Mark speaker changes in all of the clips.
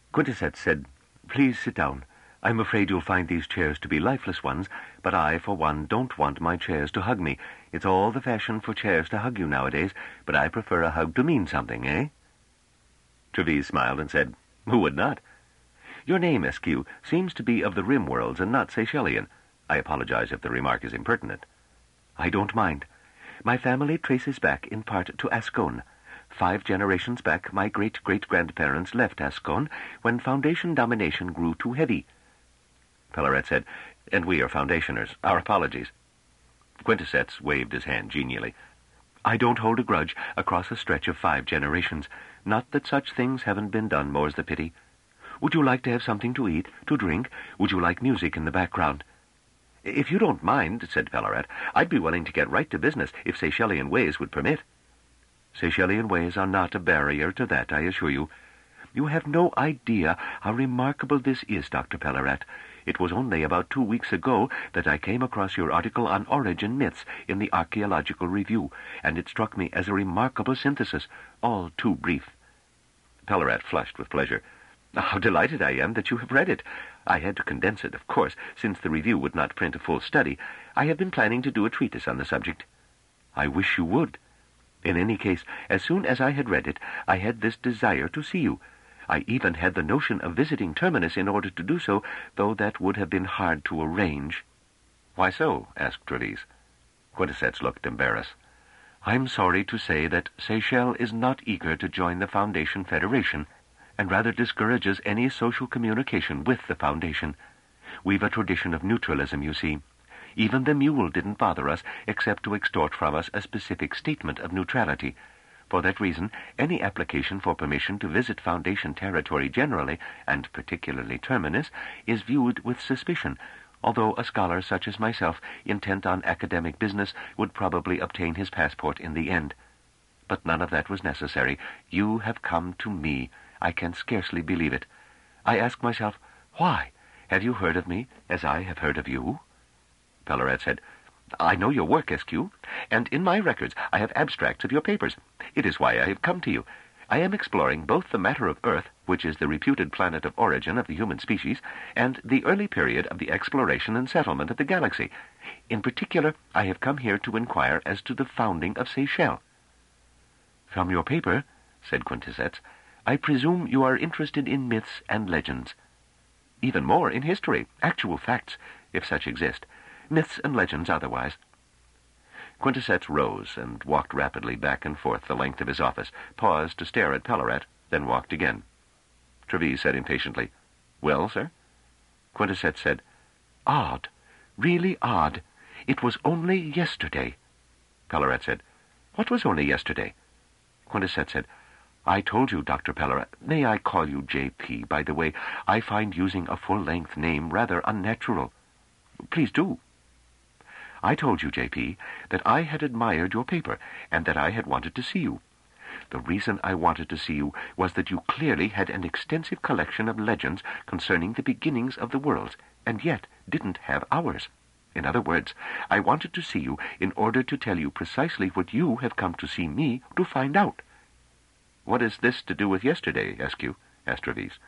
Speaker 1: Quintessette said, "Please sit down. I'm afraid you'll find these chairs to be lifeless ones, but I, for one, don't want my chairs to hug me. It's all the fashion for chairs to hug you nowadays, but I prefer a hug to mean something, eh?" Trevise smiled and said, "Who would not?" "Your name, Eskew, seems to be of the rim worlds and not Seychellian. I apologize if the remark is impertinent." "I don't mind. My family traces back in part to Ascone. 5 generations back, my great-great-grandparents left Ascone when Foundation domination grew too heavy." Pelleret said, "And we are Foundationers. Our apologies." Quintessette waved his hand genially. "I don't hold a grudge across a stretch of 5 generations. Not that such things haven't been done, more's the pity. Would you like to have something to eat, to drink? Would you like music in the background?" "If you don't mind," said Pelleret, "I'd be willing to get right to business if Seychellian ways would permit." "Seychellian ways are not a barrier to that, I assure you. You have no idea how remarkable this is, Dr. Pelleret. It was only about 2 weeks ago that I came across your article on origin myths in the Archaeological Review, and it struck me as a remarkable synthesis, all too brief." Pelleret flushed with pleasure. "How delighted I am that you have read it. I had to condense it, of course, since the review would not print a full study. I have been planning to do a treatise on the subject." "I wish you would. In any case, as soon as I had read it, I had this desire to see you. I even had the notion of visiting Terminus in order to do so, though that would have been hard to arrange." "Why so?" asked Trevise. Quintessette looked embarrassed. "I'm sorry to say that Seychelles is not eager to join the Foundation Federation, and rather discourages any social communication with the Foundation. We've a tradition of neutralism, you see. Even the mule didn't bother us, except to extort from us a specific statement of neutrality. For that reason, any application for permission to visit Foundation territory generally, and particularly Terminus, is viewed with suspicion, although a scholar such as myself, intent on academic business, would probably obtain his passport in the end. But none of that was necessary. You have come to me. I can scarcely believe it. I ask myself, why? Have you heard of me as I have heard of you?" Pelleret said, "I know your work, Eskew, and in my records I have abstracts of your papers. It is why I have come to you. I am exploring both the matter of Earth, which is the reputed planet of origin of the human species, and the early period of the exploration and settlement of the galaxy. In particular, I have come here to inquire as to the founding of Seychelles." "From your paper," said Quintessette, "I presume you are interested in myths and legends." "Even more, in history, actual facts, if such exist. Myths and legends otherwise." Quintessette rose and walked rapidly back and forth the length of his office, paused to stare at Pelleret, then walked again. Trevise said impatiently, "Well, sir?" Quintessette said, "Odd, really odd. It was only yesterday." Pelleret said, "What was only yesterday?" Quintessette said, "I told you, Dr. Pelleret. May I call you J.P., by the way? I find using a full-length name rather unnatural." "Please do." "I told you, J.P., that I had admired your paper, and that I had wanted to see you. The reason I wanted to see you was that you clearly had an extensive collection of legends concerning the beginnings of the worlds, and yet didn't have ours. In other words, I wanted to see you in order to tell you precisely what you have come to see me to find out." "What is this to do with yesterday, Eskew?" asked Trevise.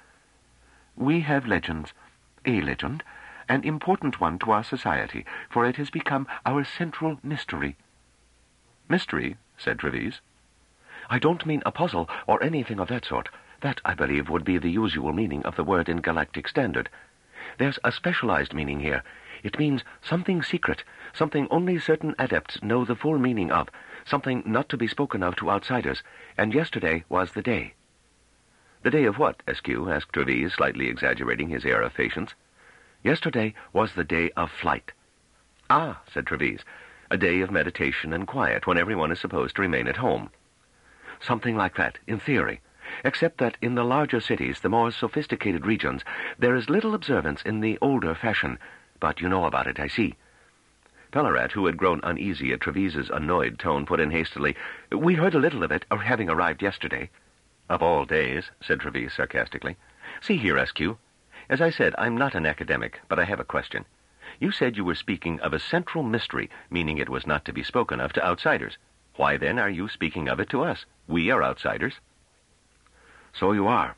Speaker 1: "We have legends. A legend, an important one to our society, for it has become our central mystery." "Mystery?" said Trevise. "I don't mean a puzzle or anything of that sort. That, I believe, would be the usual meaning of the word in Galactic Standard. There's a specialized meaning here. It means something secret, something only certain adepts know the full meaning of, something not to be spoken of to outsiders, and yesterday was the day." "The day of what, Eskew?" asked Trevise, slightly exaggerating his air of patience. "Yesterday was the day of flight." "Ah," said Trevise, "a day of meditation and quiet, when everyone is supposed to remain at home." "Something like that, in theory, except that in the larger cities, the more sophisticated regions, there is little observance in the older fashion, but you know about it, I see." Pelleret, who had grown uneasy at Trevise's annoyed tone, put in hastily, "We heard a little of it, having arrived yesterday." "Of all days," said Trevise sarcastically. "See here, Eskew. As I said, I'm not an academic, but I have a question. You said you were speaking of a central mystery, meaning it was not to be spoken of to outsiders. Why, then, are you speaking of it to us? We are outsiders." "So you are.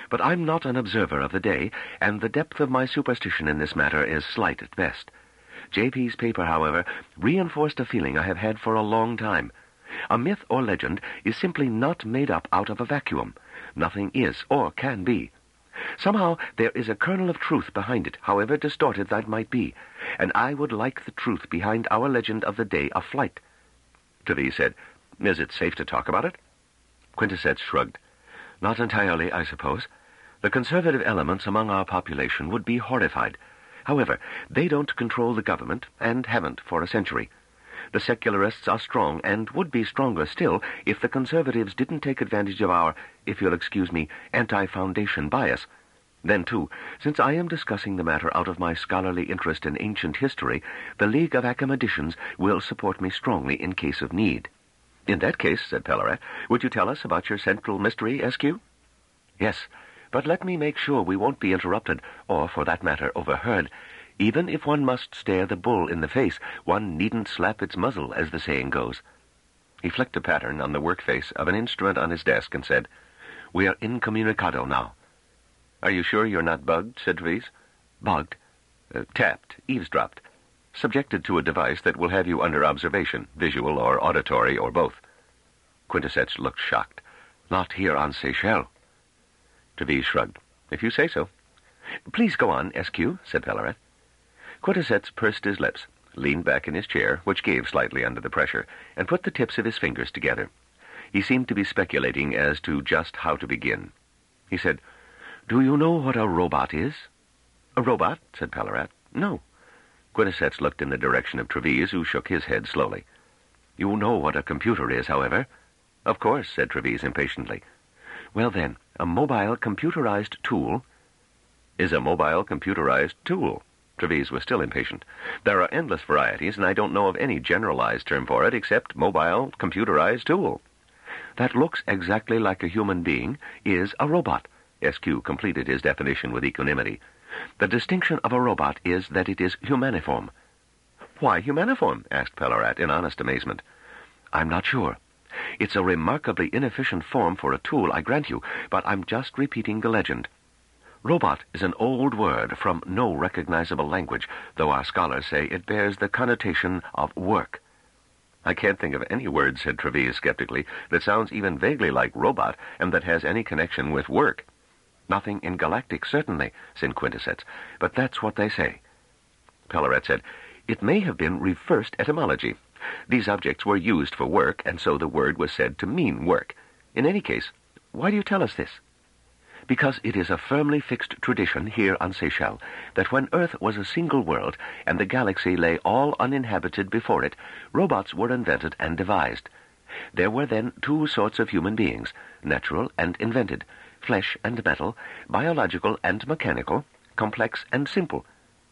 Speaker 1: But I'm not an observer of the day, and the depth of my superstition in this matter is slight at best. J.P.'s paper, however, reinforced a feeling I have had for a long time. A myth or legend is simply not made up out of a vacuum. Nothing is or can be. Somehow there is a kernel of truth behind it, however distorted that might be, and I would like the truth behind our legend of the day of flight. Treves said, "Is it safe to talk about it?" Quintessence shrugged. "Not entirely, I suppose. The conservative elements among our population would be horrified. However, they don't control the government, and haven't for a century. The secularists are strong, and would be stronger still if the conservatives didn't take advantage of our, if you'll excuse me, anti-foundation bias. Then, too, since I am discussing the matter out of my scholarly interest in ancient history, the League of Academicians will support me strongly in case of need." "In that case," said Pellarat, "would you tell us about your central mystery, SQ?" "Yes, but let me make sure we won't be interrupted, or, for that matter, overheard. Even if one must stare the bull in the face, one needn't slap its muzzle, as the saying goes." He flicked a pattern on the work face of an instrument on his desk and said, "We are incommunicado now." "Are you sure you're not bugged?" said Treves. "Bugged?" "Tapped, eavesdropped. Subjected to a device that will have you under observation, visual or auditory or both." Quintessence looked shocked. "Not here on Seychelles." Treves shrugged. "If you say so." "Please go on, SQ," said Pellarat. Quintessence pursed his lips, leaned back in his chair, which gave slightly under the pressure, and put the tips of his fingers together. He seemed to be speculating as to just how to begin. He said, "Do you know what a robot is?" "A robot?" said Pellarat. "No." Quintessence looked in the direction of Treves, who shook his head slowly. "You know what a computer is, however?" "Of course," said Treves impatiently. "Well then, a mobile computerized tool—" "Is a mobile computerized tool?" Treves was still impatient. "There are endless varieties, and I don't know of any generalized term for it except mobile computerized tool." "That looks exactly like a human being is a robot." SQ completed his definition with equanimity. "The distinction of a robot is that it is humaniform." "Why humaniform?" asked Pellarat in honest amazement. "I'm not sure. It's a remarkably inefficient form for a tool, I grant you, but I'm just repeating the legend. Robot is an old word from no recognizable language, though our scholars say it bears the connotation of work." "I can't think of any word," said Treves skeptically, "that sounds even vaguely like robot and that has any connection with work." "Nothing in Galactic, certainly," said Quintessence, "but that's what they say." Pellarat said, "It may have been reversed etymology. These objects were used for work, and so the word was said to mean work. In any case, why do you tell us this?" "Because it is a firmly fixed tradition here on Seychelles that when Earth was a single world and the galaxy lay all uninhabited before it, robots were invented and devised. There were then two sorts of human beings, natural and invented, flesh and metal, biological and mechanical, complex and simple."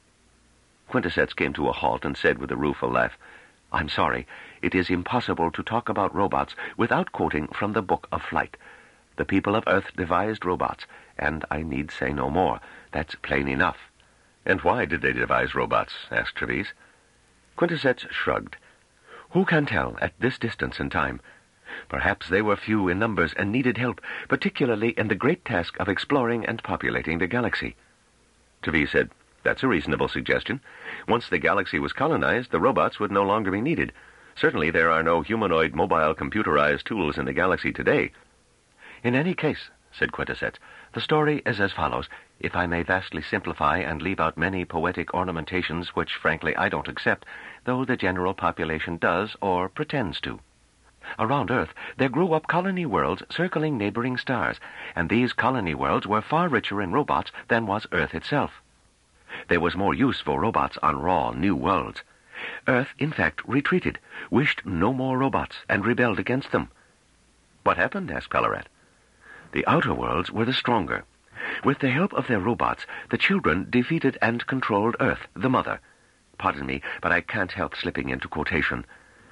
Speaker 1: Quintessence came to a halt and said with a rueful laugh, "I'm sorry, it is impossible to talk about robots without quoting from the Book of Flight. The people of Earth devised robots, and I need say no more. That's plain enough." "And why did they devise robots?" asked Treves. Quintessence shrugged. "Who can tell at this distance in time? Perhaps they were few in numbers and needed help, particularly in the great task of exploring and populating the galaxy." Treves said, "That's a reasonable suggestion. Once the galaxy was colonized, the robots would no longer be needed. Certainly there are no humanoid mobile computerized tools in the galaxy today." "In any case," said Quintessence, "the story is as follows, if I may vastly simplify and leave out many poetic ornamentations which, frankly, I don't accept, though the general population does or pretends to. Around Earth, there grew up colony worlds circling neighboring stars, and these colony worlds were far richer in robots than was Earth itself. There was more use for robots on raw, new worlds. Earth, in fact, retreated, wished no more robots, and rebelled against them." "What happened?" asked Pellarat. "The outer worlds were the stronger. With the help of their robots, the children defeated and controlled Earth, the mother. Pardon me, but I can't help slipping into quotation.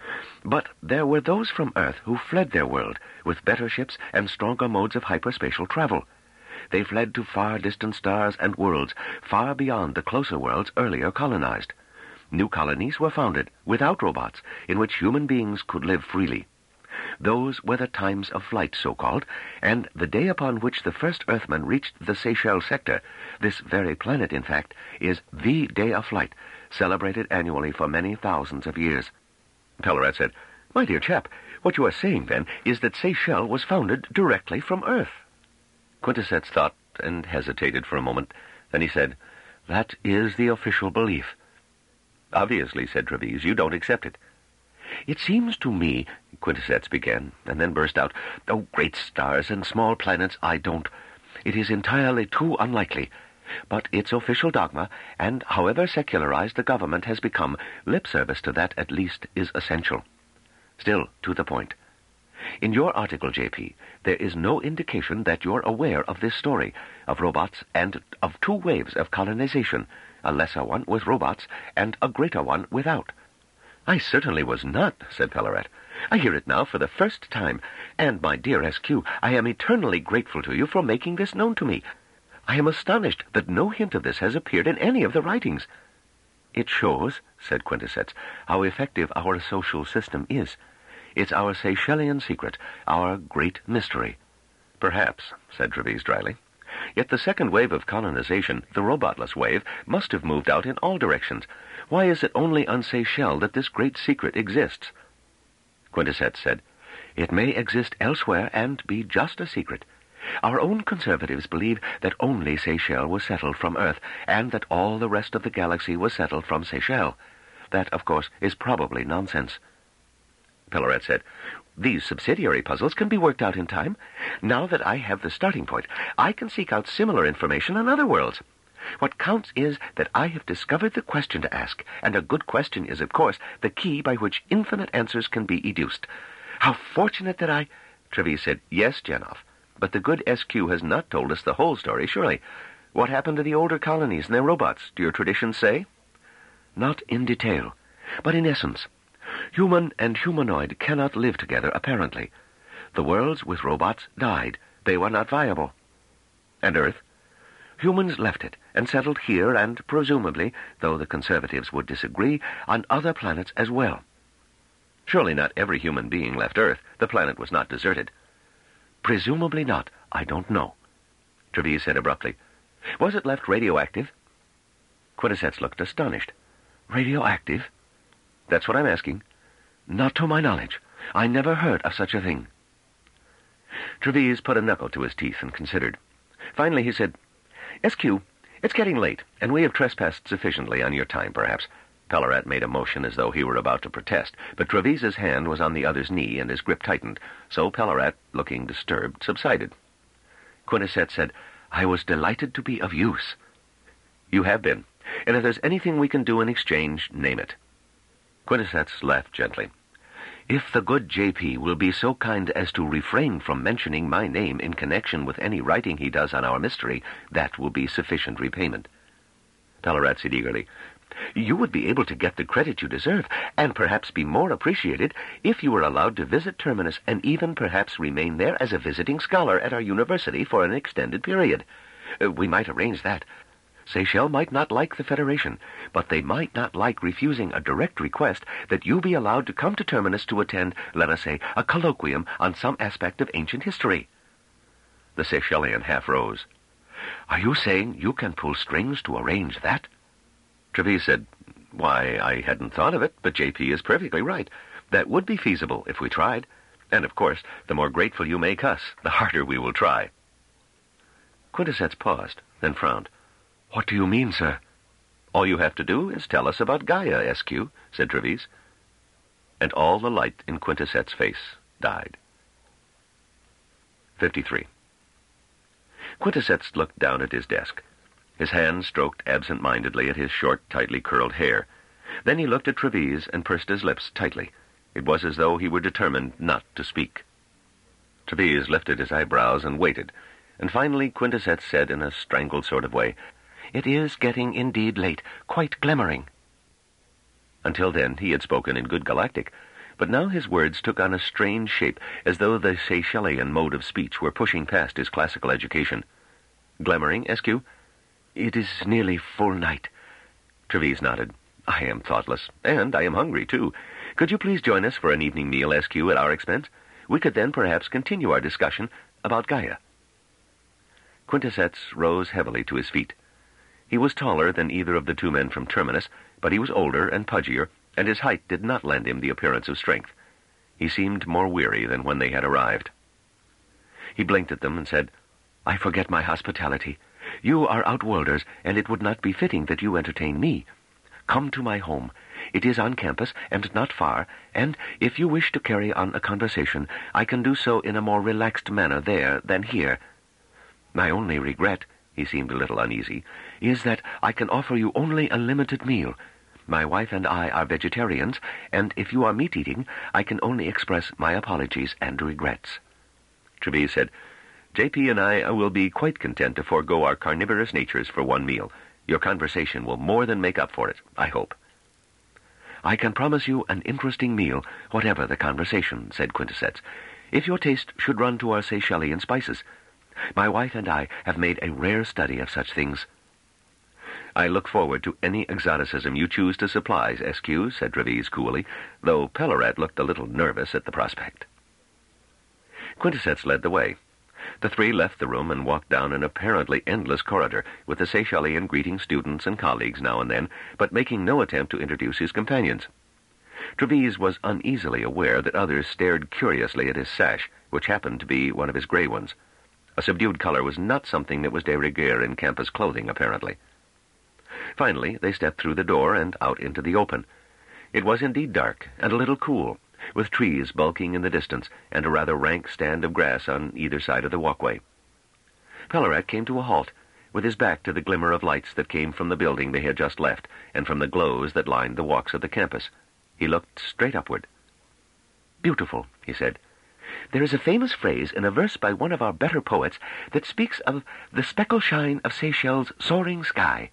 Speaker 1: But there were those from Earth who fled their world, with better ships and stronger modes of hyperspatial travel. They fled to far distant stars and worlds, far beyond the closer worlds earlier colonized. New colonies were founded, without robots, in which human beings could live freely. Those were the times of flight, so-called, and the day upon which the first Earthman reached the Seychelles sector, this very planet, in fact, is the day of flight, celebrated annually for many thousands of years. Pellarat said, "My dear chap, what you are saying, then, is that Seychelles was founded directly from Earth." Quintessence thought and hesitated for a moment. Then he said, "That is the official belief." "Obviously," said Treves, "you don't accept it." "It seems to me," Quintessence began, and then burst out, "Oh, great stars and small planets, I don't. It is entirely too unlikely. But it's official dogma, and however secularized the government has become, lip service to that at least is essential. Still, to the point. In your article, J.P., there is no indication that you're aware of this story, of robots and of two waves of colonization, a lesser one with robots and a greater one without." "I certainly was not," said Pellarat. "I hear it now for the first time, and, my dear S.Q., I am eternally grateful to you for making this known to me. I am astonished that no hint of this has appeared in any of the writings." "It shows," said Quintessence, "how effective our social system is. It's our Seychellian secret, our great mystery." "Perhaps," said Treves dryly. "Yet the second wave of colonization, the robotless wave, must have moved out in all directions. Why is it only on Seychelles that this great secret exists?" Quintessence said, "It may exist elsewhere and be just a secret. Our own conservatives believe that only Seychelles was settled from Earth, and that all the rest of the galaxy was settled from Seychelles. That, of course, is probably nonsense." Pellarat said, "These subsidiary puzzles can be worked out in time. Now that I have the starting point, I can seek out similar information on other worlds. What counts is that I have discovered the question to ask, and a good question is, of course, the key by which infinite answers can be educed. How fortunate that I—" Treves said, "Yes, Janov, but the good SQ has not told us the whole story, surely. What happened to the older colonies and their robots, do your traditions say?" "Not in detail, but in essence. Human and humanoid cannot live together, apparently. The worlds with robots died. They were not viable." "And Earth?" "Humans left it and settled here and, presumably, though the conservatives would disagree, on other planets as well." "Surely not every human being left Earth. The planet was not deserted." "Presumably not. I don't know." Treves said abruptly, "Was it left radioactive?" Quintessence looked astonished. "Radioactive?" "That's what I'm asking." "Not to my knowledge. I never heard of such a thing." Treves put a knuckle to his teeth and considered. Finally he said, "SQ, it's getting late, and we have trespassed sufficiently on your time, perhaps." Pellarat made a motion as though he were about to protest, but Treves's hand was on the other's knee, and his grip tightened, so Pellarat, looking disturbed, subsided. Quintessence said, "I was delighted to be of use." "You have been, and if there's anything we can do in exchange, name it." Quintessence laughed gently. "If the good J.P. will be so kind as to refrain from mentioning my name in connection with any writing he does on our mystery, that will be sufficient repayment." Pellarat said eagerly, "You would be able to get the credit you deserve, and perhaps be more appreciated if you were allowed to visit Terminus and even perhaps remain there as a visiting scholar at our university for an extended period. We might arrange that. Seychelles might not like the Federation, but they might not like refusing a direct request that you be allowed to come to Terminus to attend, let us say, a colloquium on some aspect of ancient history." The Seychellian half rose. "Are you saying you can pull strings to arrange that?" Treves said, "Why, I hadn't thought of it, but J.P. is perfectly right. That would be feasible if we tried. And, of course, the more grateful you make us, the harder we will try." Quintessence paused, then frowned. "What do you mean, sir?" "All you have to do is tell us about Gaia, SQ, said Treves. And all the light in Quintessence's face died. 53. Quintessence looked down at his desk. His hand stroked absent-mindedly at his short, tightly curled hair. Then he looked at Treves and pursed his lips tightly. It was as though he were determined not to speak. Treves lifted his eyebrows and waited, and finally Quintessence said in a strangled sort of way, "It is getting indeed late, quite glimmering." Until then he had spoken in good Galactic, but now his words took on a strange shape, as though the Seychellian mode of speech were pushing past his classical education. "Glimmering, SQ?" "It is nearly full night." Treves nodded. "I am thoughtless, and I am hungry, too. Could you please join us for an evening meal, SQ, at our expense? We could then perhaps continue our discussion about Gaia. Quintessence rose heavily to his feet. He was taller than either of the two men from Terminus, but he was older and pudgier, and his height did not lend him the appearance of strength. He seemed more weary than when they had arrived. He blinked at them and said, "I forget my hospitality. You are outworlders, and it would not be fitting that you entertain me. Come to my home. It is on campus, and not far, and if you wish to carry on a conversation, I can do so in a more relaxed manner there than here. My only regret," he seemed a little uneasy, "is that I can offer you only a limited meal. My wife and I are vegetarians, and if you are meat-eating, I can only express my apologies and regrets." Trevise said, "J.P. and I will be quite content to forego our carnivorous natures for one meal. Your conversation will more than make up for it, I hope." "I can promise you an interesting meal, whatever the conversation," said Quintessence, "if your taste should run to our Seychellian spices. My wife and I have made a rare study of such things." "I look forward to any exoticism you choose to supply, SQ," said Trevise coolly, though Pelorat looked a little nervous at the prospect. Quintessence led the way. The three left the room and walked down an apparently endless corridor, with the Seychellian greeting students and colleagues now and then, but making no attempt to introduce his companions. Trevise was uneasily aware that others stared curiously at his sash, which happened to be one of his gray ones. A subdued color was not something that was de rigueur in campus clothing, apparently. Finally, they stepped through the door and out into the open. It was indeed dark and a little cool, with trees bulking in the distance and a rather rank stand of grass on either side of the walkway. Pelorat came to a halt, with his back to the glimmer of lights that came from the building they had just left and from the glows that lined the walks of the campus. He looked straight upward. "Beautiful," he said. "There is a famous phrase in a verse by one of our better poets that speaks of the speckle shine of Seychelles' soaring sky."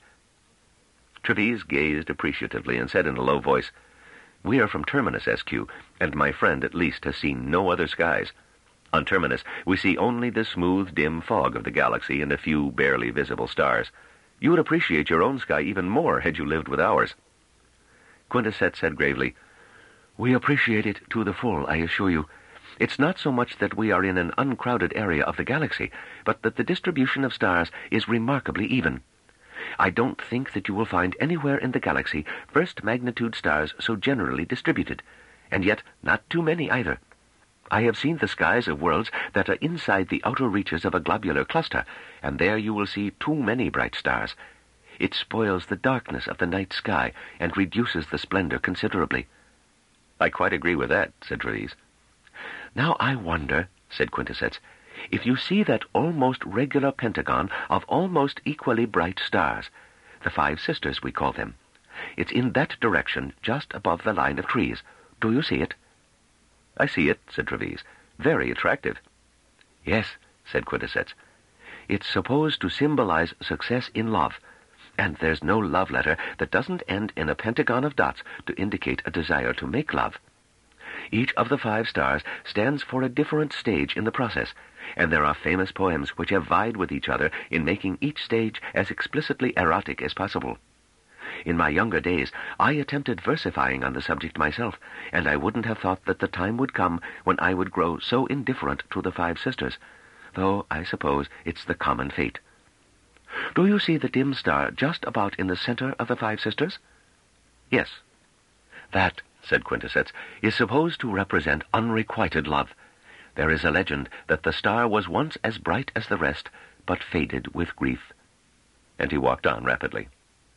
Speaker 1: Trevise gazed appreciatively and said in a low voice, "We are from Terminus, SQ, and my friend at least has seen no other skies. On Terminus, we see only the smooth, dim fog of the galaxy and a few barely visible stars. You would appreciate your own sky even more had you lived with ours." Quintessence said gravely, "We appreciate it to the full, I assure you. It's not so much that we are in an uncrowded area of the galaxy, but that the distribution of stars is remarkably even. I don't think that you will find anywhere in the galaxy first-magnitude stars so generally distributed, and yet not too many either. I have seen the skies of worlds that are inside the outer reaches of a globular cluster, and there you will see too many bright stars. It spoils the darkness of the night sky and reduces the splendor considerably." "I quite agree with that," said Trevise. "Now I wonder," said Quintessence, "if you see that almost regular pentagon of almost equally bright stars, the Five Sisters we call them. It's in that direction, just above the line of trees. Do you see it?" "I see it," said Trevise. "Very attractive." "Yes," said Quintessence. "It's supposed to symbolize success in love, and there's no love letter that doesn't end in a pentagon of dots to indicate a desire to make love. Each of the 5 stars stands for a different stage in the process, and there are famous poems which have vied with each other in making each stage as explicitly erotic as possible. In my younger days, I attempted versifying on the subject myself, and I wouldn't have thought that the time would come when I would grow so indifferent to the 5 sisters, though I suppose it's the common fate. Do you see the dim star just about in the center of the 5 sisters?" "Yes." "That," said Quintessence, "is supposed to represent unrequited love. There is a legend that the star was once as bright as the rest, but faded with grief." And he walked on rapidly.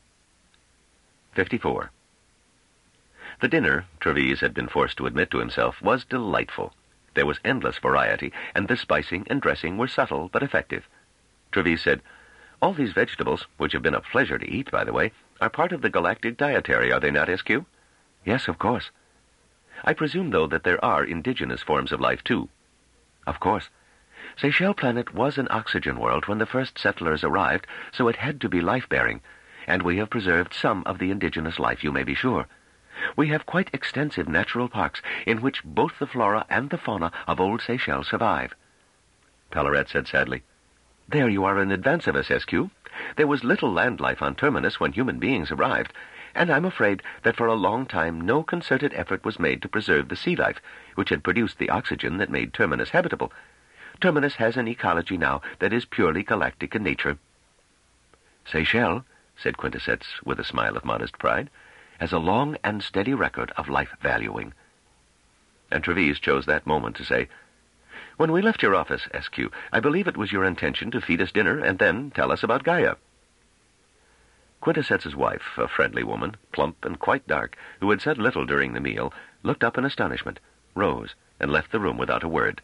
Speaker 1: 54. The dinner, Trevise had been forced to admit to himself, was delightful. There was endless variety, and the spicing and dressing were subtle but effective. Trevise said, "All these vegetables, which have been a pleasure to eat, by the way, are part of the galactic dietary, are they not, SQ?" "Yes, of course." "I presume, though, that there are indigenous forms of life, too." "Of course. Seychelles Planet was an oxygen world when the first settlers arrived, so it had to be life-bearing, and we have preserved some of the indigenous life, you may be sure. We have quite extensive natural parks in which both the flora and the fauna of old Seychelles survive." Pelorat said sadly, "There you are in advance of us, SQ. There was little land life on Terminus when human beings arrived, and I'm afraid that for a long time no concerted effort was made to preserve the sea life, which had produced the oxygen that made Terminus habitable. Terminus has an ecology now that is purely galactic in nature. Seychelles, said Quintessence with a smile of modest pride, has a long and steady record of life valuing. And Treves chose that moment to say, "When we left your office, SQ, I believe it was your intention to feed us dinner and then tell us about Gaia." Quintessence's wife, a friendly woman, plump and quite dark, who had said little during the meal, looked up in astonishment, rose, and left the room without a word.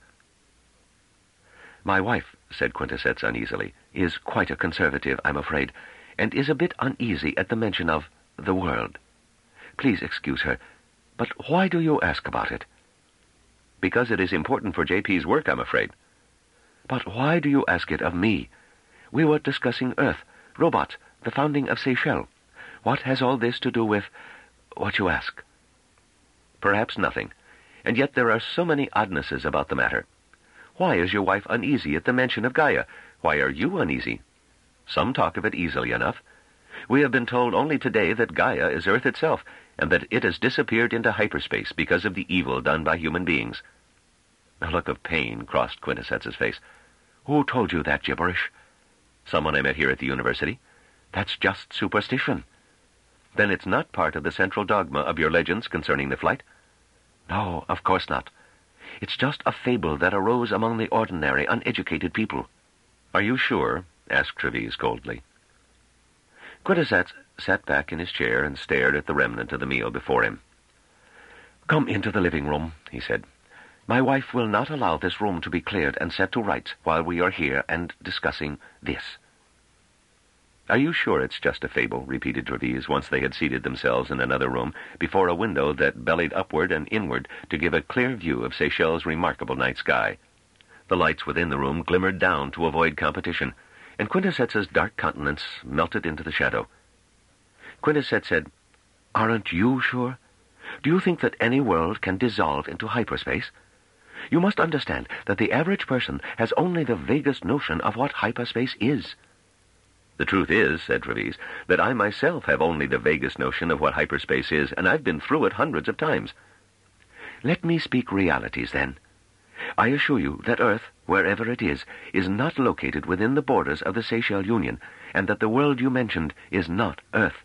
Speaker 1: "My wife," said Quintessence uneasily, "is quite a conservative, I'm afraid, and is a bit uneasy at the mention of the world. Please excuse her, but why do you ask about it?" "Because it is important for JP's work, I'm afraid." "But why do you ask it of me? We were discussing Earth, robots, the founding of Seychelles. What has all this to do with what you ask?" "Perhaps nothing, and yet there are so many oddnesses about the matter. Why is your wife uneasy at the mention of Gaia? Why are you uneasy? Some talk of it easily enough. We have been told only today that Gaia is Earth itself, and that it has disappeared into hyperspace because of the evil done by human beings." A look of pain crossed Quintessence's face. "Who told you that gibberish?" "Someone I met here at the university." "That's just superstition." "Then it's not part of the central dogma of your legends concerning the flight?" "No, of course not. It's just a fable that arose among the ordinary, uneducated people." "Are you sure?" asked Treves coldly. Quintessence sat back in his chair and stared at the remnant of the meal before him. "Come into the living room," he said. "My wife will not allow this room to be cleared and set to rights while we are here and discussing this." "Are you sure it's just a fable?" repeated Treves, once they had seated themselves in another room before a window that bellied upward and inward to give a clear view of Seychelles' remarkable night sky. The lights within the room glimmered down to avoid competition, and Quintessence's dark countenance melted into the shadow. Quintessence said, "Aren't you sure? Do you think that any world can dissolve into hyperspace? You must understand that the average person has only the vaguest notion of what hyperspace is." "The truth is," said Treves, "that I myself have only the vaguest notion of what hyperspace is, and I've been through it hundreds of times." "Let me speak realities, then. I assure you that Earth, wherever it is not located within the borders of the Seychelles Union, and that the world you mentioned is not Earth."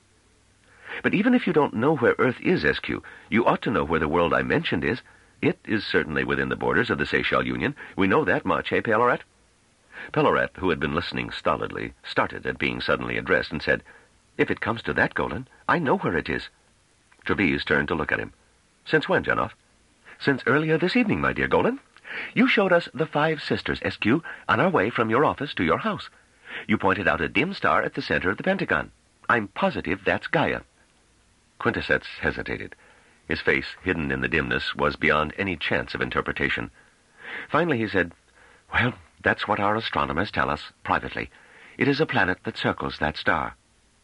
Speaker 1: "But even if you don't know where Earth is, SQ, you ought to know where the world I mentioned is. It is certainly within the borders of the Seychelles Union. We know that much, eh, Pelorat?" Pelorat, who had been listening stolidly, started at being suddenly addressed and said, "If it comes to that, Golan, I know where it is." Treves turned to look at him. "Since when, Janoff?" "Since earlier this evening, my dear Golan. You showed us the 5 Sisters, SQ, on our way from your office to your house. You pointed out a dim star at the center of the Pentagon. I'm positive that's Gaia." Quintessence hesitated. His face, hidden in the dimness, was beyond any chance of interpretation. Finally he said, "Well, that's what our astronomers tell us, privately. It is a planet that circles that star."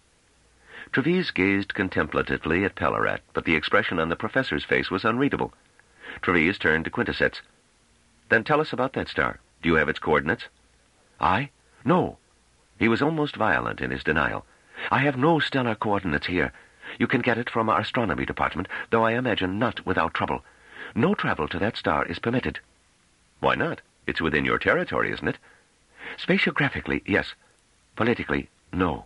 Speaker 1: Treves gazed contemplatively at Pelorat, but the expression on the professor's face was unreadable. Treves turned to Quintessence. "Then tell us about that star. Do you have its coordinates?" "I? No." He was almost violent in his denial. "I have no stellar coordinates here. You can get it from our astronomy department, though I imagine not without trouble. No travel to that star is permitted." "Why not? It's within your territory, isn't it?" "Spatiographically, yes. Politically, no."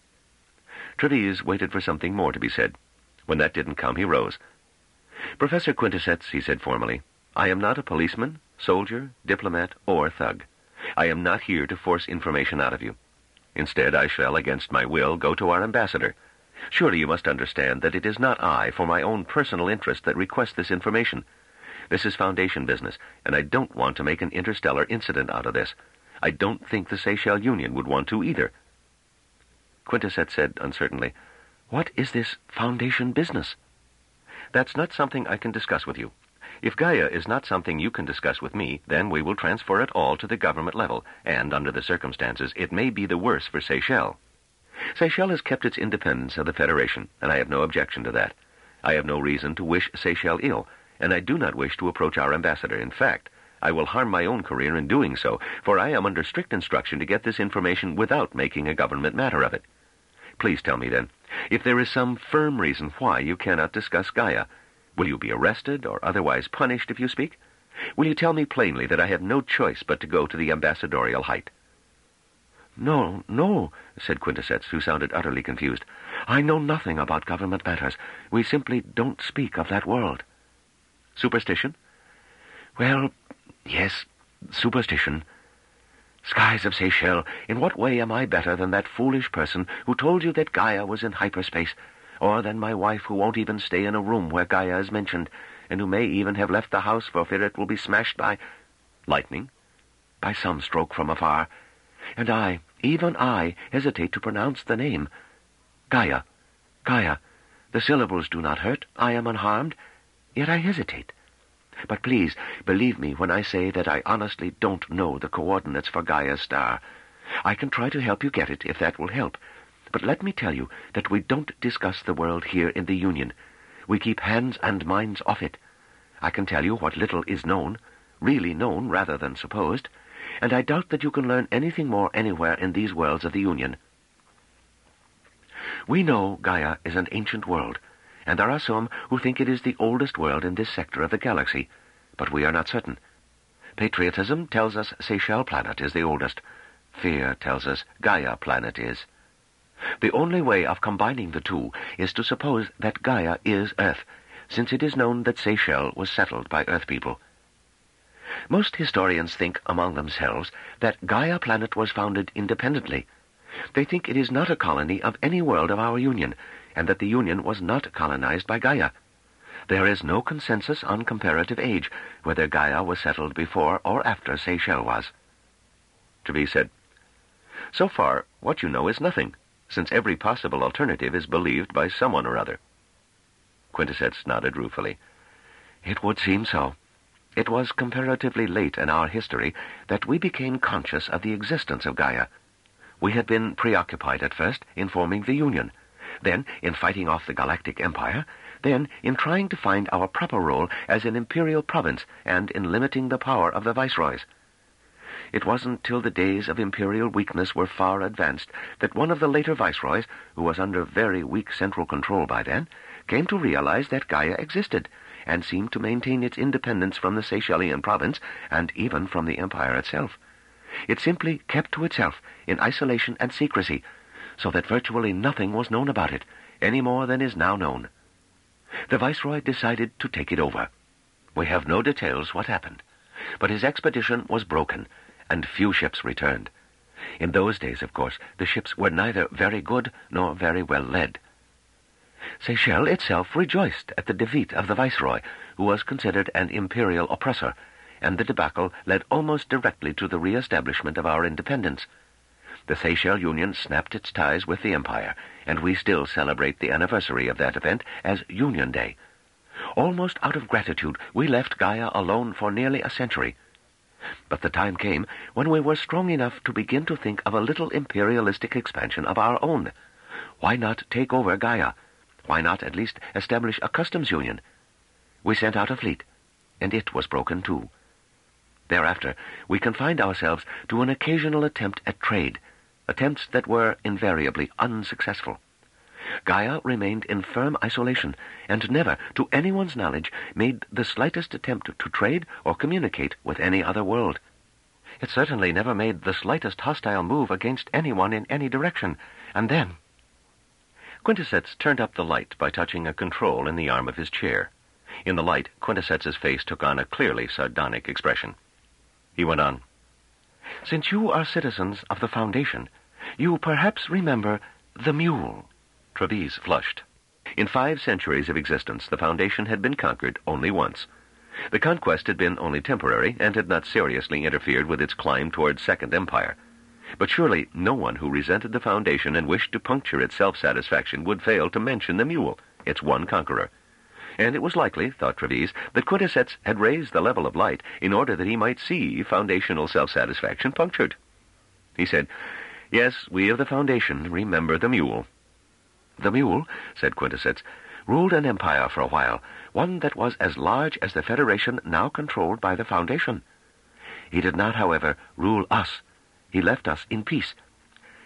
Speaker 1: Treves waited for something more to be said. When that didn't come, he rose. "Professor Quintessence," he said formally, "I am not a policeman, soldier, diplomat, or thug. I am not here to force information out of you. Instead, I shall, against my will, go to our ambassador. Surely you must understand that it is not I, for my own personal interest, that request this information. This is Foundation business, and I don't want to make an interstellar incident out of this. I don't think the Seychelles Union would want to either." Quintessence said uncertainly, "What is this Foundation business?" "That's not something I can discuss with you. If Gaia is not something you can discuss with me, then we will transfer it all to the government level, and under the circumstances it may be the worse for Seychelles. Seychelles has kept its independence of the Federation, and I have no objection to that. I have no reason to wish Seychelles ill, and I do not wish to approach our ambassador. In fact, I will harm my own career in doing so, for I am under strict instruction to get this information without making a government matter of it. Please tell me, then, if there is some firm reason why you cannot discuss Gaia. Will you be arrested or otherwise punished if you speak? Will you tell me plainly that I have no choice but to go to the ambassadorial height?" No, said Quintessence, who sounded utterly confused. "I know nothing about government matters. We simply don't speak of that world." "Superstition?" "Well, yes, superstition. Skies of Seychelles, in what way am I better than that foolish person who told you that Gaia was in hyperspace, or than my wife who won't even stay in a room where Gaia is mentioned, and who may even have left the house for fear it will be smashed by lightning, by some stroke from afar? And I, even I, hesitate to pronounce the name. Gaia. The syllables do not hurt. I am unharmed. Yet I hesitate. But please, believe me when I say that I honestly don't know the coordinates for Gaia's star. I can try to help you get it, if that will help. But let me tell you that we don't discuss the world here in the Union. We keep hands and minds off it. I can tell you what little is known, really known rather than supposed, and I doubt that you can learn anything more anywhere in these worlds of the Union. We know Gaia is an ancient world, and there are some who think it is the oldest world in this sector of the galaxy, but we are not certain. Patriotism tells us Seychelles planet is the oldest. Fear tells us Gaia planet is. The only way of combining the two is to suppose that Gaia is Earth, since it is known that Seychelles was settled by Earth people. Most historians think among themselves that Gaia planet was founded independently. They think it is not a colony of any world of our Union, and that the Union was not colonized by Gaia. There is no consensus on comparative age, whether Gaia was settled before or after Seychelles was. Trevise said, "So far, what you know is nothing, since every possible alternative is believed by someone or other." Quintessence nodded ruefully. "It would seem so. It was comparatively late in our history that we became conscious of the existence of Gaia. We had been preoccupied at first in forming the Union, then in fighting off the Galactic Empire, then in trying to find our proper role as an imperial province and in limiting the power of the viceroys. It wasn't till the days of imperial weakness were far advanced that one of the later viceroys, who was under very weak central control by then, came to realize that Gaia existed, and seemed to maintain its independence from the Seychellian province and even from the empire itself. It simply kept to itself in isolation and secrecy, so that virtually nothing was known about it, any more than is now known. The viceroy decided to take it over. We have no details what happened, but his expedition was broken, and few ships returned. In those days, of course, the ships were neither very good nor very well led. Seychelles itself rejoiced at the defeat of the viceroy, who was considered an imperial oppressor, and the debacle led almost directly to the re-establishment of our independence. The Seychelles Union snapped its ties with the empire, and we still celebrate the anniversary of that event as Union Day. Almost out of gratitude, we left Gaia alone for nearly a century. But the time came when we were strong enough to begin to think of a little imperialistic expansion of our own. Why not take over Gaia? Why not at least establish a customs union? We sent out a fleet, and it was broken too. Thereafter, we confined ourselves to an occasional attempt at trade, attempts that were invariably unsuccessful. Gaia remained in firm isolation, and never, to anyone's knowledge, made the slightest attempt to trade or communicate with any other world. It certainly never made the slightest hostile move against anyone in any direction, and then... Quintessence turned up the light by touching a control in the arm of his chair. In the light, Quintessence's face took on a clearly sardonic expression. He went on, "Since you are citizens of the Foundation, you perhaps remember the mule." Trevise flushed. In 5 centuries of existence, the Foundation had been conquered only once. The conquest had been only temporary, and had not seriously interfered with its climb towards Second Empire. But surely no one who resented the Foundation and wished to puncture its self-satisfaction would fail to mention the mule, its one conqueror. And it was likely, thought Trevise, that Quintessence had raised the level of light in order that he might see foundational self-satisfaction punctured. He said, "Yes, we of the Foundation remember the mule." "The mule," said Quintessence, "ruled an empire for a while, one that was as large as the Federation now controlled by the Foundation. He did not, however, rule us. He left us in peace.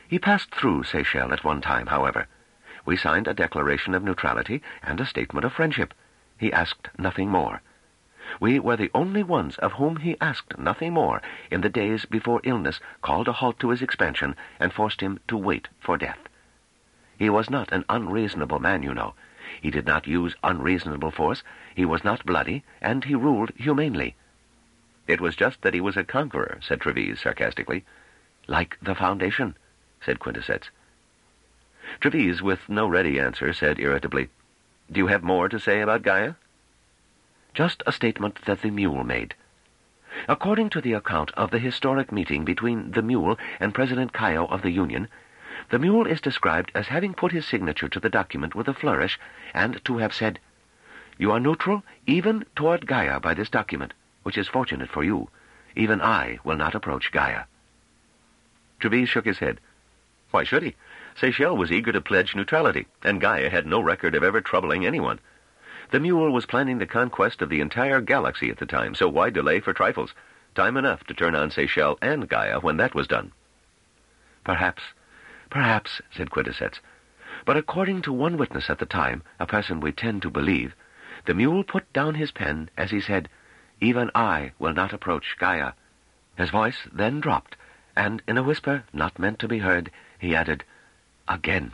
Speaker 1: He passed through Seychelles at one time, however. We signed a declaration of neutrality and a statement of friendship. He asked nothing more. We were the only ones of whom he asked nothing more in the days before illness called a halt to his expansion and forced him to wait for death. He was not an unreasonable man, you know. He did not use unreasonable force, he was not bloody, and he ruled humanely. It was just that he was a conqueror, said Trevise sarcastically. Like the Foundation, said Quintessence. Trevise, with no ready answer, said irritably, Do you have more to say about Gaia? Just a statement that the mule made. According to the account of the historic meeting between the mule and President Cayo of the Union, the mule is described as having put his signature to the document with a flourish and to have said, You are neutral even toward Gaia by this document, which is fortunate for you. Even I will not approach Gaia. Trevise shook his head. Why should he? Seychelles was eager to pledge neutrality, and Gaia had no record of ever troubling anyone. The mule was planning the conquest of the entire galaxy at the time, so why delay for trifles? Time enough to turn on Seychelles and Gaia when that was done. Perhaps, said Quintessence. But according to one witness at the time, a person we tend to believe, the mule put down his pen as he said, Even I will not approach Gaia. His voice then dropped, and in a whisper not meant to be heard, he added, Again.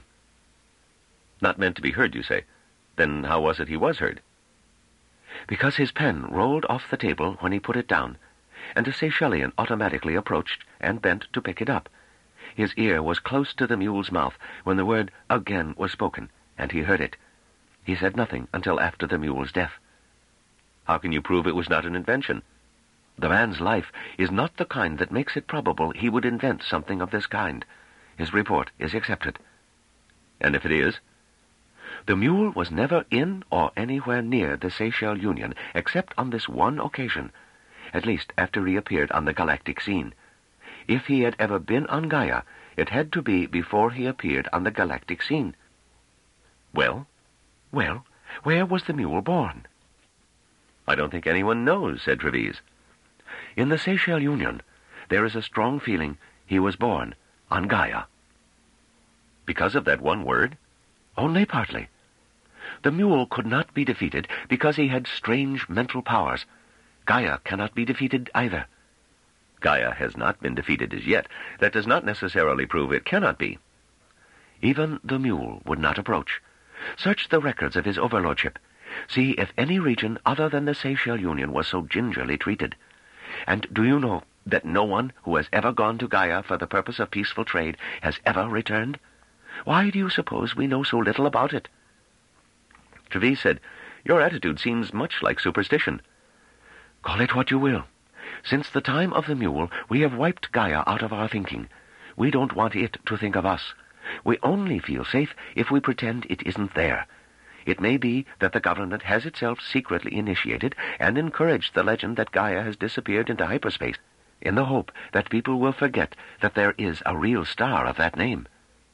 Speaker 1: Not meant to be heard, you say? Then how was it he was heard? Because his pen rolled off the table when he put it down, and a Seychellian automatically approached and bent to pick it up. His ear was close to the mule's mouth when the word again was spoken, and he heard it. He said nothing until after the mule's death. How can you prove it was not an invention? The man's life is not the kind that makes it probable he would invent something of this kind. His report is accepted. And if it is? The mule was never in or anywhere near the Seychelles Union, except on this one occasion, at least after he appeared on the galactic scene. If he had ever been on Gaia, it had to be before he appeared on the galactic scene. Well, where was the mule born? I don't think anyone knows, said Trevise. In the Seychelles Union, there is a strong feeling he was born on Gaia. Because of that one word? Only partly. The mule could not be defeated because he had strange mental powers. Gaia cannot be defeated either. Gaia has not been defeated as yet. That does not necessarily prove it cannot be. Even the mule would not approach. Search the records of his overlordship. See if any region other than the Seychelles Union was so gingerly treated. And do you know that no one who has ever gone to Gaia for the purpose of peaceful trade has ever returned? Why do you suppose we know so little about it? Trevise said, Your attitude seems much like superstition. Call it what you will. Since the time of the mule, we have wiped Gaia out of our thinking. We don't want it to think of us. We only feel safe if we pretend it isn't there. It may be that the government has itself secretly initiated and encouraged the legend that Gaia has disappeared into hyperspace, in the hope that people will forget that there is a real star of that name.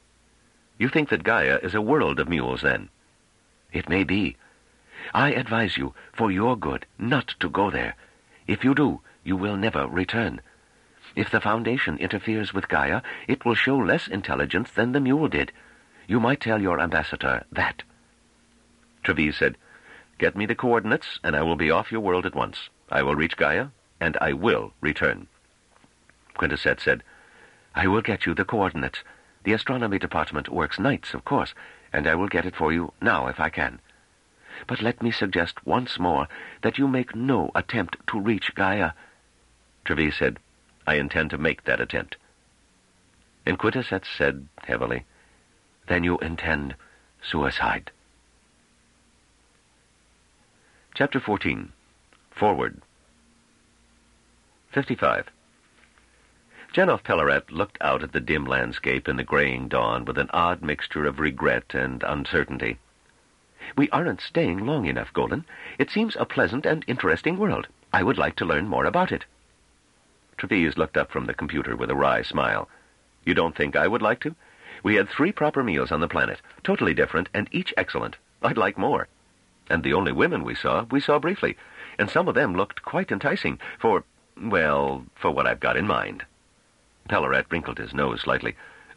Speaker 1: You think that Gaia is a world of mules, then? It may be. I advise you, for your good, not to go there. If you do, you will never return. If the Foundation interferes with Gaia, it will show less intelligence than the mule did. You might tell your ambassador that. Trevise said, Get me the coordinates, and I will be off your world at once. I will reach Gaia, and I will return. Quintessence said, I will get you the coordinates. The astronomy department works nights, of course, and I will get it for you now if I can. But let me suggest once more that you make no attempt to reach Gaia. Trevise said, I intend to make that attempt. And Quintessence said heavily, Then you intend suicide. Chapter 14. Forward. 55. Janov Pellerat looked out at the dim landscape in the graying dawn with an odd mixture of regret and uncertainty. We aren't staying long enough, Golan. It seems a pleasant and interesting world. I would like to learn more about it. Trevise looked up from the computer with a wry smile. You don't think I would like to? We had 3 proper meals on the planet, totally different and each excellent. I'd like more. And the only women we saw briefly, and some of them looked quite enticing for what I've got in mind. Pellerat wrinkled his nose slightly.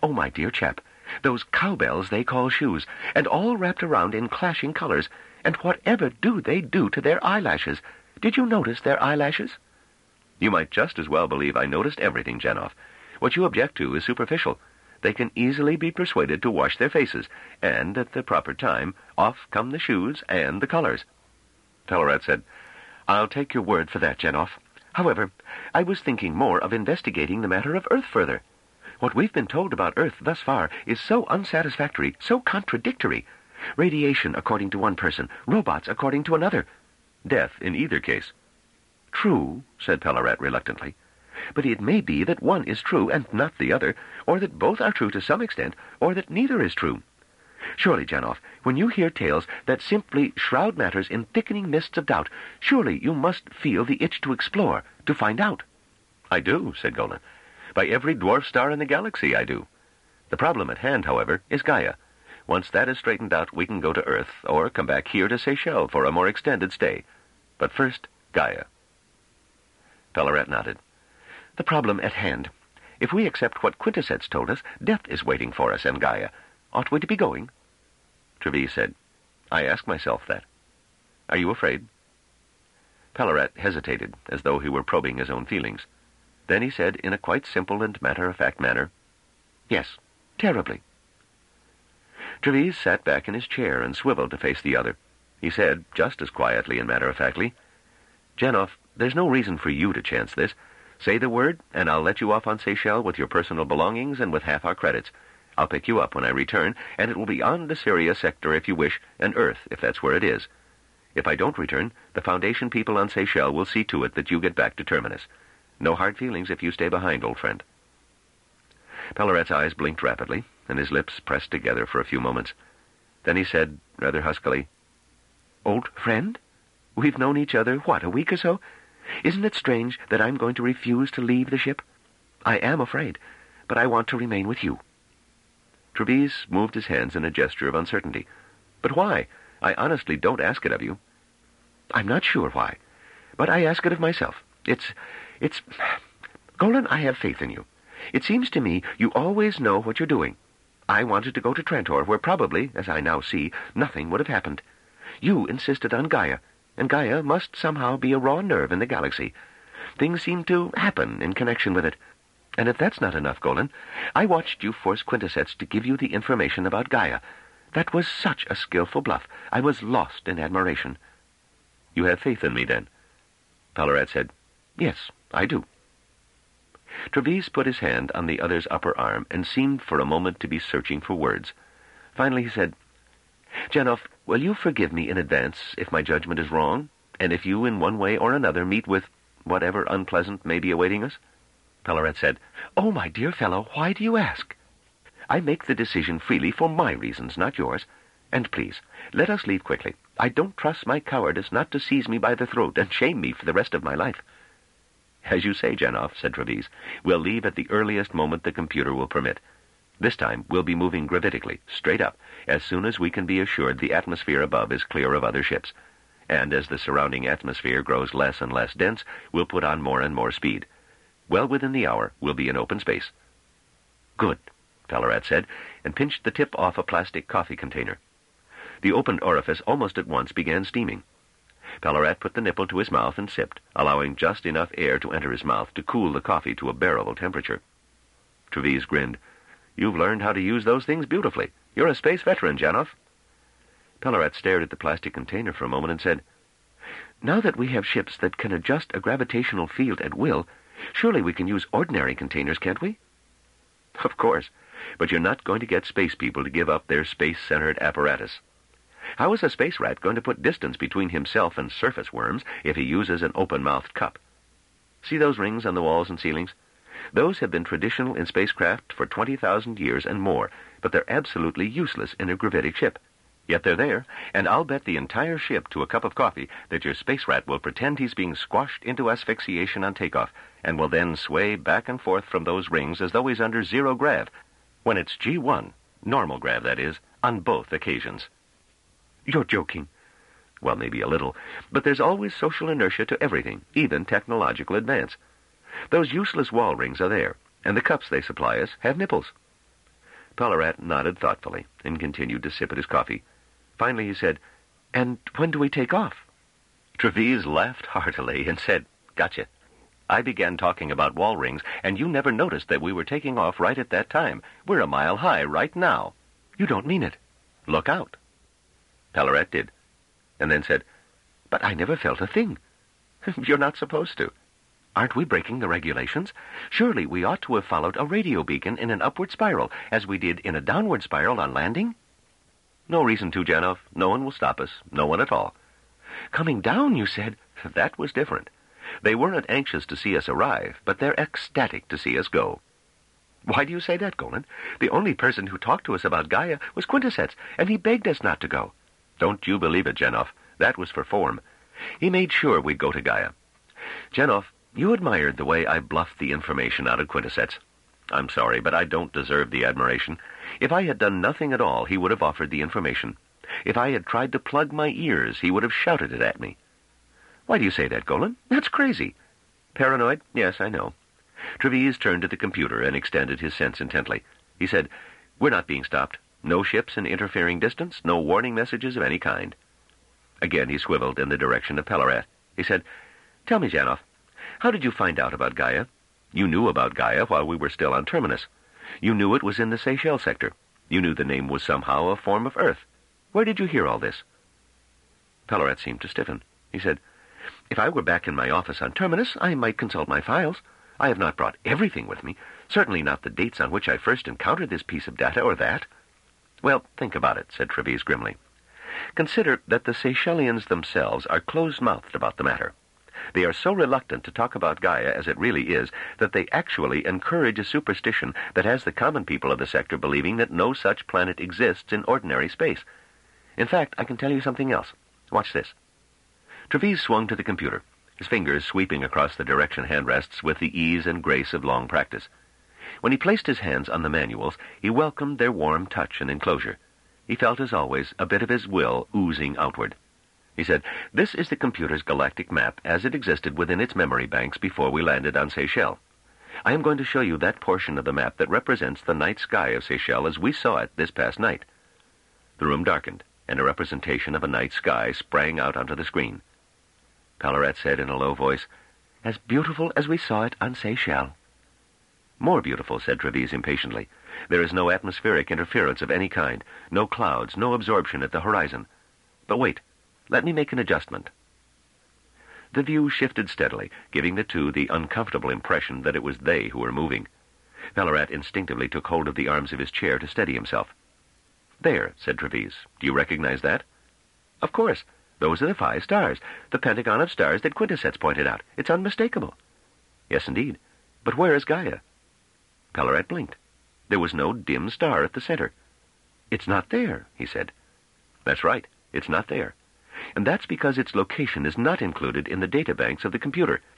Speaker 1: Oh, my dear chap, those cowbells they call shoes, and all wrapped around in clashing colors. And whatever do they do to their eyelashes? Did you notice their eyelashes? You might just as well believe I noticed everything, Janoff. What you object to is superficial. They can easily be persuaded to wash their faces, and at the proper time, off come the shoes and the colors. Pellarat said, I'll take your word for that, Janoff. However, I was thinking more of investigating the matter of Earth further. What we've been told about Earth thus far is so unsatisfactory, so contradictory. Radiation according to one person, robots according to another. Death in either case. True, said Pellarat reluctantly. But it may be that one is true and not the other, or that both are true to some extent, or that neither is true. Surely, Janoff, when you hear tales that simply shroud matters in thickening mists of doubt, surely you must feel the itch to explore, to find out. I do, said Golan. By every dwarf star in the galaxy, I do. The problem at hand, however, is Gaia. Once that is straightened out, we can go to Earth, or come back here to Seychelles for a more extended stay. But first, Gaia. Pellarat nodded. The problem at hand. If we accept what Quintessets told us, death is waiting for us and Gaia. Ought we to be going? Treves said, I ask myself that. Are you afraid? Pellarat hesitated, as though he were probing his own feelings. Then he said, in a quite simple and matter-of-fact manner, Yes, terribly. Treves sat back in his chair and swiveled to face the other. He said, just as quietly and matter-of-factly, Janoff, there's no reason for you to chance this. Say the word, and I'll let you off on Seychelles with your personal belongings and with half our credits. I'll pick you up when I return, and it will be on the Syria sector if you wish, and Earth if that's where it is. If I don't return, the Foundation people on Seychelles will see to it that you get back to Terminus. No hard feelings if you stay behind, old friend. Pellarat's eyes blinked rapidly, and his lips pressed together for a few moments. Then he said, rather huskily, Old friend? We've known each other, what, a week or so? Isn't it strange that I'm going to refuse to leave the ship? I am afraid, but I want to remain with you. Treves moved his hands in a gesture of uncertainty. But why? I honestly don't ask it of you. I'm not sure why, but I ask it of myself. It's... Golan, I have faith in you. It seems to me you always know what you're doing. I wanted to go to Trantor, where probably, as I now see, nothing would have happened. You insisted on Gaia, and Gaia must somehow be a raw nerve in the galaxy. Things seem to happen in connection with it. And if that's not enough, Golan, I watched you force Quintessets to give you the information about Gaia. That was such a skillful bluff. I was lost in admiration. You have faith in me, then? Pellarat said, Yes, I do. Treves put his hand on the other's upper arm and seemed for a moment to be searching for words. Finally he said, Janoff, will you forgive me in advance if my judgment is wrong, and if you in one way or another meet with whatever unpleasant may be awaiting us? Pellarat said, Oh, my dear fellow, why do you ask? I make the decision freely for my reasons, not yours. And please, let us leave quickly. I don't trust my cowardice not to seize me by the throat and shame me for the rest of my life. As you say, Janoff, said Treves, we'll leave at the earliest moment the computer will permit. This time we'll be moving gravitically, straight up, as soon as we can be assured the atmosphere above is clear of other ships. And as the surrounding atmosphere grows less and less dense, we'll put on more and more speed. Well within the hour, we'll be in open space. Good, Pellarat said, and pinched the tip off a plastic coffee container. The opened orifice almost at once began steaming. Pellarat put the nipple to his mouth and sipped, allowing just enough air to enter his mouth to cool the coffee to a bearable temperature. Treves grinned. You've learned how to use those things beautifully. You're a space veteran, Janoff. Pellarat stared at the plastic container for a moment and said, Now that we have ships that can adjust a gravitational field at will, surely we can use ordinary containers, can't we? Of course, but you're not going to get space people to give up their space-centered apparatus. How is a space rat going to put distance between himself and surface worms if he uses an open-mouthed cup? See those rings on the walls and ceilings? Those have been traditional in spacecraft for 20,000 years and more, but they're absolutely useless in a gravitic ship. Yet they're there, and I'll bet the entire ship to a cup of coffee that your space rat will pretend he's being squashed into asphyxiation on takeoff, and will then sway back and forth from those rings as though he's under zero grav, when it's G1, normal grav that is, on both occasions. You're joking. Well, maybe a little, but there's always social inertia to everything, even technological advance. Those useless wall rings are there, and the cups they supply us have nipples. Pellarat nodded thoughtfully and continued to sip at his coffee. Finally he said, "And when do we take off?" Trevise laughed heartily and said, "Gotcha. I began talking about wall rings, and you never noticed that we were taking off right at that time. We're a mile high right now." "You don't mean it." "Look out." Pellarat did, and then said, "But I never felt a thing." "You're not supposed to." "Aren't we breaking the regulations? Surely we ought to have followed a radio beacon in an upward spiral, as we did in a downward spiral on landing." "No reason to, Janov. No one will stop us. No one at all." "Coming down, you said." "That was different. They weren't anxious to see us arrive, but they're ecstatic to see us go." "Why do you say that, Golan? The only person who talked to us about Gaia was Quintessence, and he begged us not to go." "Don't you believe it, Janov. That was for form. He made sure we'd go to Gaia. Janov, you admired the way I bluffed the information out of Quintessence. I'm sorry, but I don't deserve the admiration. If I had done nothing at all, he would have offered the information. If I had tried to plug my ears, he would have shouted it at me." "Why do you say that, Golan? That's crazy." "Paranoid? Yes, I know." Trevise turned to the computer and extended his sense intently. He said, "We're not being stopped. No ships in interfering distance, no warning messages of any kind." Again he swiveled in the direction of Pellarat. He said, "Tell me, Janov, how did you find out about Gaia? You knew about Gaia while we were still on Terminus. You knew it was in the Seychelles sector. You knew the name was somehow a form of Earth. Where did you hear all this?" Pellarat seemed to stiffen. He said, "If I were back in my office on Terminus, I might consult my files. I have not brought everything with me, certainly not the dates on which I first encountered this piece of data or that." "Well, think about it," said Trevise grimly. "Consider that the Seychellians themselves are closed-mouthed about the matter. They are so reluctant to talk about Gaia as it really is that they actually encourage a superstition that has the common people of the sector believing that no such planet exists in ordinary space. In fact, I can tell you something else. Watch this." Trevise swung to the computer, his fingers sweeping across the direction handrests with the ease and grace of long practice. When he placed his hands on the manuals, he welcomed their warm touch and enclosure. He felt, as always, a bit of his will oozing outward. He said, "This is the computer's galactic map as it existed within its memory banks before we landed on Seychelles. I am going to show you that portion of the map that represents the night sky of Seychelles as we saw it this past night." The room darkened, and a representation of a night sky sprang out onto the screen. Pellarat said in a low voice, "As beautiful as we saw it on Seychelles." "More beautiful," said Trevise impatiently. "There is no atmospheric interference of any kind, no clouds, no absorption at the horizon. But wait, let me make an adjustment." The view shifted steadily, giving the two the uncomfortable impression that it was they who were moving. Pellarat instinctively took hold of the arms of his chair to steady himself. "There," said Trevise. "Do you recognize that?" "Of course. Those are the 5 stars, the pentagon of stars that Quintessence pointed out. It's unmistakable." "Yes, indeed. But where is Gaia?" Pellarat blinked. There was no dim star at the center. "It's not there," he said. "That's right. It's not there. And that's because its location is not included in the databanks of the computer.